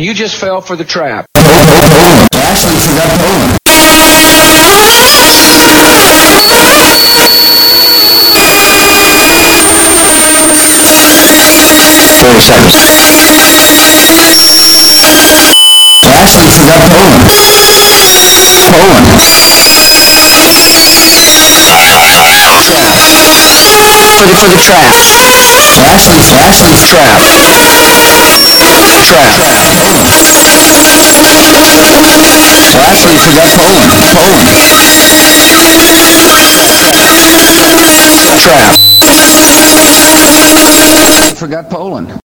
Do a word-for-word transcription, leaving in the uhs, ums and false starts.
You just fell for the trap. Ashley forgot Poland. Thirty seconds. Ashley forgot Poland. Poland. Ready for the trap. Ashley's Ashley's trap. Trap. Ashley forgot Poland. Poland. Trap. Forgot Poland.